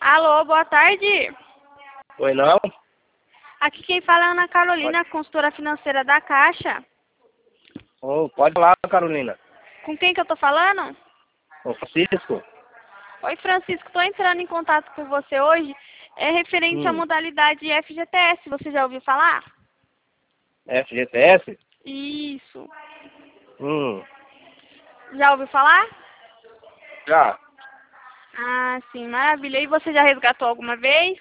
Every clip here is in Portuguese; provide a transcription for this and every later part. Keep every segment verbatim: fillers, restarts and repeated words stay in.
Alô, boa tarde. Oi, não? Aqui quem fala é Ana Carolina, consultora financeira da Caixa. Oh, pode falar, Carolina. Com quem que eu tô falando? Ô, Francisco. Oi, Francisco. Tô entrando em contato com você hoje. É referente à Hum. modalidade F G T S. Você já ouviu falar? F G T S? Isso. Hum. Já ouviu falar? Já. Ah, sim. Maravilha. E você já resgatou alguma vez?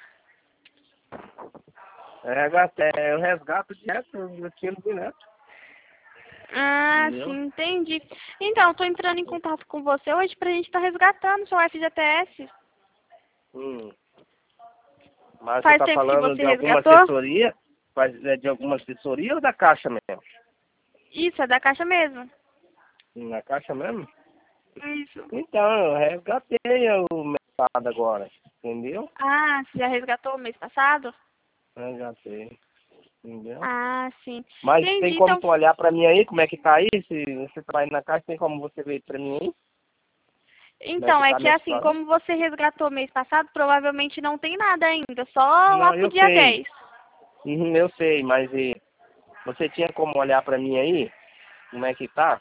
É, resgate- é, eu resgato direto, eu tiro direto. Ah, Entendeu? sim. Entendi. Então, tô entrando em contato com você hoje pra gente estar resgatando seu F G T S. Hum. Mas você Faz tá tempo que falando você de alguma resgatou? assessoria? Faz- é de alguma assessoria ou da Caixa mesmo? Isso, é da Caixa mesmo. Na Caixa mesmo? Isso. Então, eu resgatei o mercado agora. Entendeu? Ah, você já resgatou o mês passado? Resgatei. Entendeu? Ah, sim. Mas tem Entendi, como então. tu olhar pra mim aí, como é que tá aí? Se você trabalha na Caixa, tem como você ver pra mim aí? Como é que Então, é tá a que minha assim, situação? como você resgatou mês passado, provavelmente não tem nada ainda, só lá Não, pro eu dia sei. dez. Uhum, eu sei, mas e, você tinha como olhar pra mim aí? Como é que tá?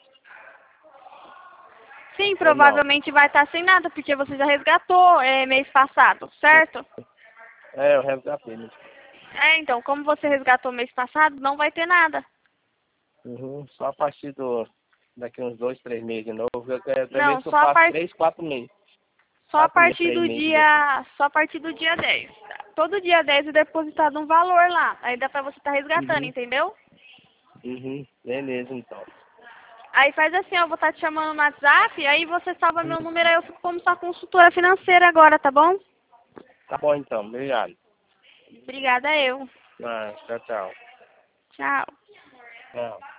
Sim, Ou não? provavelmente vai estar sem nada, porque você já resgatou é, mês passado, certo? É, eu resgatei. Né? É, então, como você resgatou mês passado, não vai ter nada. Uhum, só a partir do... Daqui uns dois, três meses de novo. Eu quero ver Não, se eu só a, passo par... três, quatro meses. só a Quatro meses, partir três do meses depois. dia. Só a partir do dia dez. Todo dia dez é depositado um valor lá. Aí dá pra você estar resgatando, Uhum, entendeu? uhum, beleza então. Aí faz assim, eu vou estar te chamando no WhatsApp, aí você salva meu Uhum. número, aí eu fico como sua consultora financeira agora, tá bom? Tá bom então, obrigado. Obrigada eu. Ah, tchau, tchau. Tchau. Tchau.